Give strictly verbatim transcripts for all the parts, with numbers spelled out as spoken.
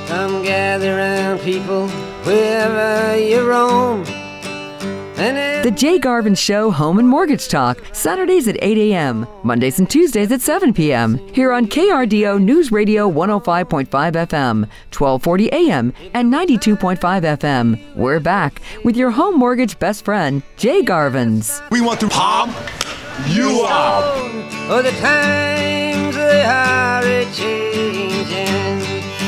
Come gather round, people, wherever you roam. The Jay Garvin Show Home and Mortgage Talk, Saturdays at eight a.m., Mondays and Tuesdays at seven p.m. here on K R D O News Radio one oh five point five F M, twelve forty A M, and ninety-two point five F M. We're back with your home mortgage best friend, Jay Garvins. We want to palm you up. Oh, the times they are a-changing.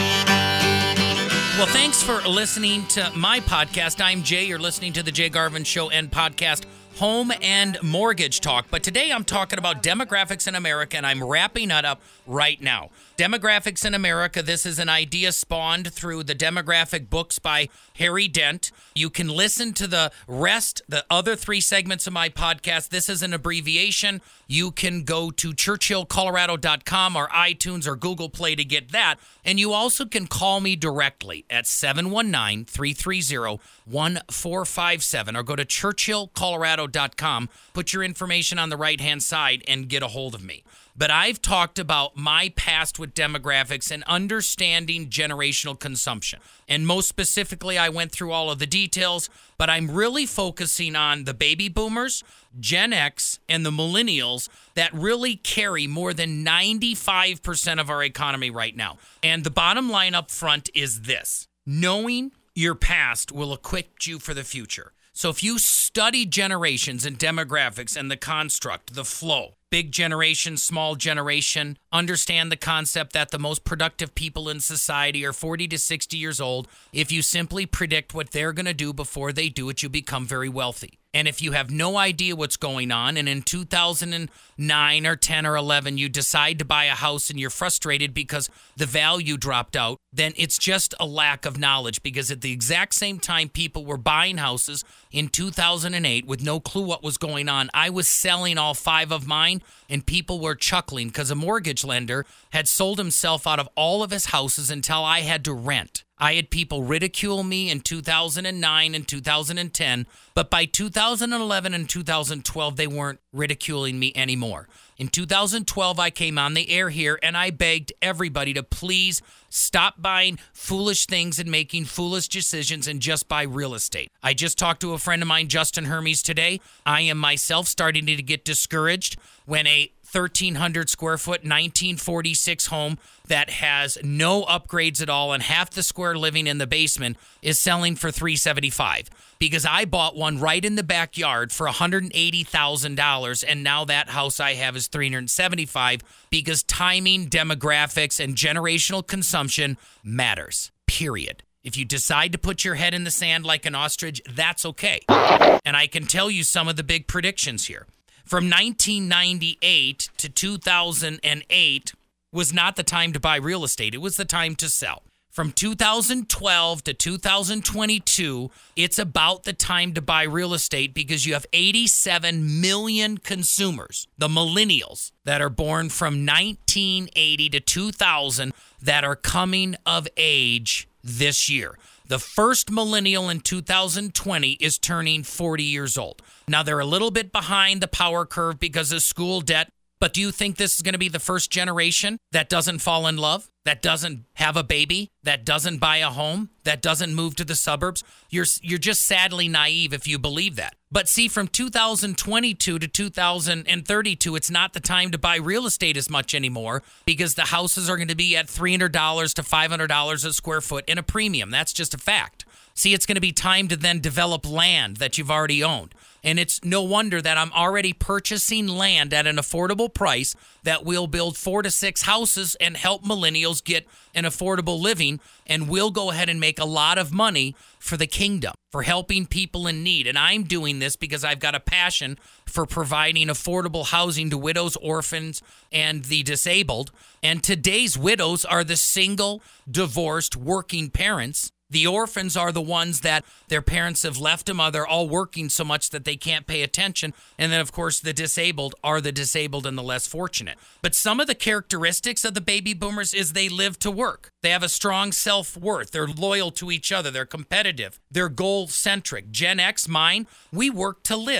Well, thanks for listening to my podcast. I'm Jay. You're listening to the Jay Garvin Show and podcast, Home and Mortgage Talk. But today I'm talking about demographics in America, and I'm wrapping that up right now. Demographics in America, this is an idea spawned through the demographic books by Harry Dent. You can listen to the rest, the other three segments of my podcast. This is an abbreviation. You can go to churchill colorado dot com or iTunes or Google Play to get that. And you also can call me directly at seven one nine, three three zero, one four five seven or go to churchill colorado dot com. Put your information on the right-hand side and get a hold of me. But I've talked about my past with demographics and understanding generational consumption. And most specifically, I went through all of the details, but I'm really focusing on the baby boomers, Gen X, and the millennials that really carry more than ninety-five percent of our economy right now. And the bottom line up front is this: knowing your past will equip you for the future. So if you study generations and demographics and the construct, the flow, big generation, small generation, understand the concept that the most productive people in society are forty to sixty years old. If you simply predict what they're going to do before they do it, you become very wealthy. And if you have no idea what's going on, and in two thousand nine or ten or eleven, you decide to buy a house and you're frustrated because the value dropped out, then it's just a lack of knowledge. Because at the exact same time people were buying houses in two thousand eight with no clue what was going on, I was selling all five of mine, and people were chuckling because a mortgage lender had sold himself out of all of his houses until I had to rent. I had people ridicule me in two thousand nine and two thousand ten, but by two thousand eleven and two thousand twelve, they weren't ridiculing me anymore. In two thousand twelve, I came on the air here and I begged everybody to please stop buying foolish things and making foolish decisions and just buy real estate. I just talked to a friend of mine, Justin Hermes, today. I am myself starting to get discouraged when a thirteen hundred square foot nineteen forty-six home that has no upgrades at all and half the square living in the basement is selling for three hundred seventy-five dollars because I bought one right in the backyard for one hundred eighty thousand dollars, and now that house I have is three hundred seventy-five dollars because timing, demographics, and generational consumption matters, period. If you decide to put your head in the sand like an ostrich, that's okay. And I can tell you some of the big predictions here. From nineteen ninety-eight to two thousand eight was not the time to buy real estate. It was the time to sell. From two thousand twelve to two thousand twenty-two, it's about the time to buy real estate because you have eighty-seven million consumers, the millennials, that are born from nineteen eighty to two thousand that are coming of age this year. The first millennial in two thousand twenty is turning forty years old. Now, they're a little bit behind the power curve because of school debt, but do you think this is going to be the first generation that doesn't fall in love, that doesn't have a baby, that doesn't buy a home, that doesn't move to the suburbs? You're you're just sadly naive if you believe that. But see, from two thousand twenty-two to two thousand thirty-two, it's not the time to buy real estate as much anymore because the houses are going to be at three hundred dollars to five hundred dollars a square foot in a premium. That's just a fact. See, it's going to be time to then develop land that you've already owned. And it's no wonder that I'm already purchasing land at an affordable price that will build four to six houses and help millennials get an affordable living. And we'll go ahead and make a lot of money for the kingdom, for helping people in need. And I'm doing this because I've got a passion for providing affordable housing to widows, orphans, and the disabled. And today's widows are the single, divorced, working parents. The orphans are the ones that their parents have left them, or they're all working so much that they can't pay attention. And then, of course, the disabled are the disabled and the less fortunate. But some of the characteristics of the baby boomers is they live to work. They have a strong self-worth. They're loyal to each other. They're competitive. They're goal-centric. Gen X, mine, we work to live.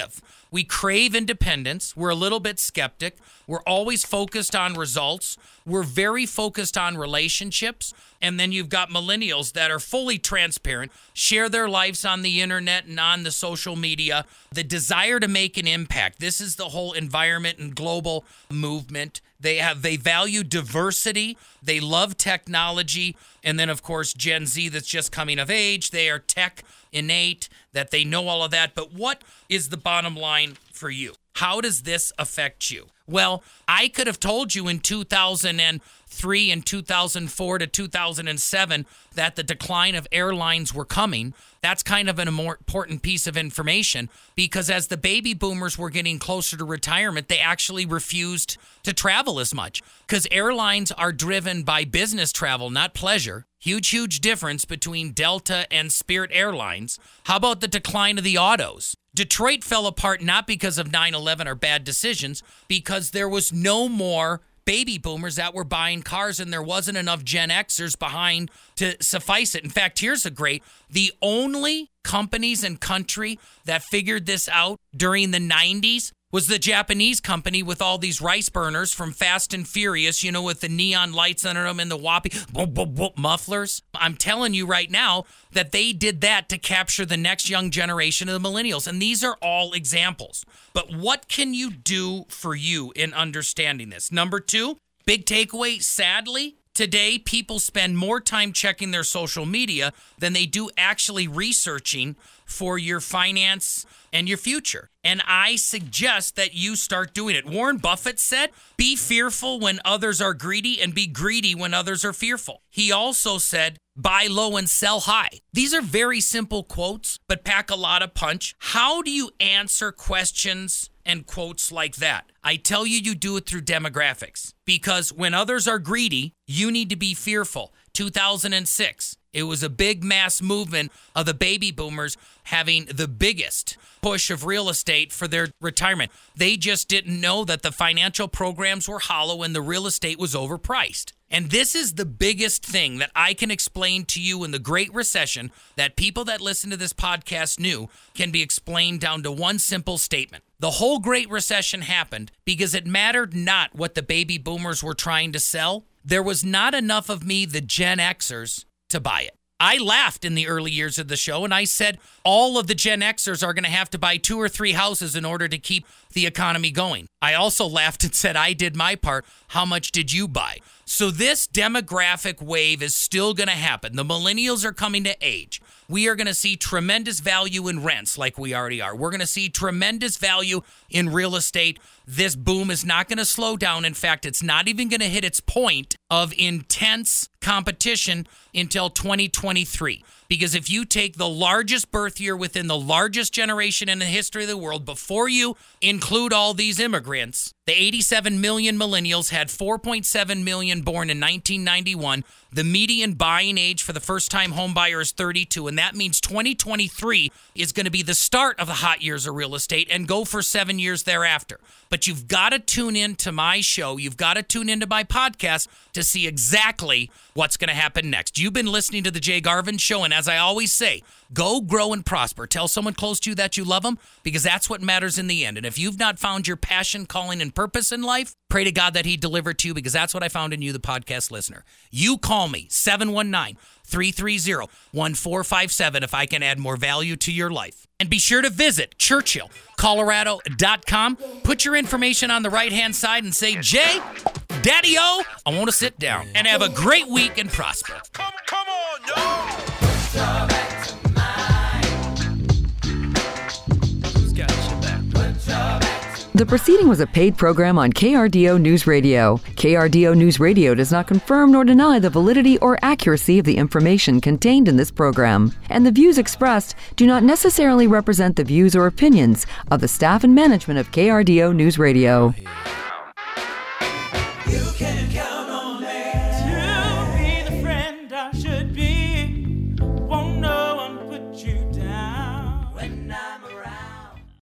We crave independence. We're a little bit skeptic. We're always focused on results. We're very focused on relationships. And then you've got millennials that are fully transparent, share their lives on the internet and on the social media, the desire to make an impact. This is the whole environment and global movement. They have they value diversity. They love technology. And then, of course, Gen Z that's just coming of age. They are tech innate, that they know all of that. But what is the bottom line for you? How does this affect you? Well, I could have told you in two thousand three and two thousand four to two thousand seven that the decline of airlines were coming. That's kind of an important piece of information because as the baby boomers were getting closer to retirement, they actually refused to travel as much because airlines are driven by business travel, not pleasure. Huge, huge difference between Delta and Spirit Airlines. How about the decline of the autos? Detroit fell apart not because of nine eleven or bad decisions, because there was no more baby boomers that were buying cars and there wasn't enough Gen Xers behind to suffice it. In fact, here's a great, the only companies and country that figured this out during the nineties was the Japanese company with all these rice burners from Fast and Furious, you know, with the neon lights under them and the whoppy whoop, whoop, whoop mufflers. I'm telling you right now that they did that to capture the next young generation of the millennials. And these are all examples. But what can you do for you in understanding this? Number two, big takeaway, sadly, today people spend more time checking their social media than they do actually researching for your finance and your future. And I suggest that you start doing it. Warren Buffett said, be fearful when others are greedy and be greedy when others are fearful. He also said, buy low and sell high. These are very simple quotes, but pack a lot of punch. How do you answer questions and quotes like that? I tell you, you do it through demographics. Because when others are greedy, you need to be fearful. two thousand six, it was a big mass movement of the baby boomers having the biggest push of real estate for their retirement. They just didn't know that the financial programs were hollow and the real estate was overpriced. And this is the biggest thing that I can explain to you in the Great Recession that people that listen to this podcast knew can be explained down to one simple statement. The whole Great Recession happened because it mattered not what the baby boomers were trying to sell. There was not enough of me, the Gen Xers, to buy it. I laughed in the early years of the show and I said all of the Gen Xers are going to have to buy two or three houses in order to keep the economy going. I also laughed and said I did my part. How much did you buy? So this demographic wave is still going to happen. The millennials are coming to age. We are going to see tremendous value in rents like we already are. We're going to see tremendous value in real estate. This boom is not going to slow down. In fact, it's not even going to hit its point of intense competition until twenty twenty-three. Because if you take the largest birth year within the largest generation in the history of the world, before you include all these immigrants, the eighty-seven million millennials had four point seven million born in nineteen ninety-one. The median buying age for the first-time home buyer is thirty-two, and that means twenty twenty-three is going to be the start of the hot years of real estate and go for seven years thereafter. But you've got to tune in to my show. You've got to tune into my podcast to see exactly what's going to happen next. You've been listening to The Jay Garvin Show, and as I always say, go, grow, and prosper. Tell someone close to you that you love them, because that's what matters in the end. And if you've not found your passion, calling, and purpose in life, pray to God that He deliver to you, because that's what I found in you, the podcast listener. You call me, seven one nine, three three zero, one four five seven, if I can add more value to your life. And be sure to visit Churchill Colorado dot com. Put your information on the right-hand side and say, Jay, Daddy-O, I want to sit down. And have a great week and prosper. Come, come on, y'all. The proceeding was a paid program on K R D O News Radio. K R D O News Radio does not confirm nor deny the validity or accuracy of the information contained in this program, and the views expressed do not necessarily represent the views or opinions of the staff and management of K R D O News Radio.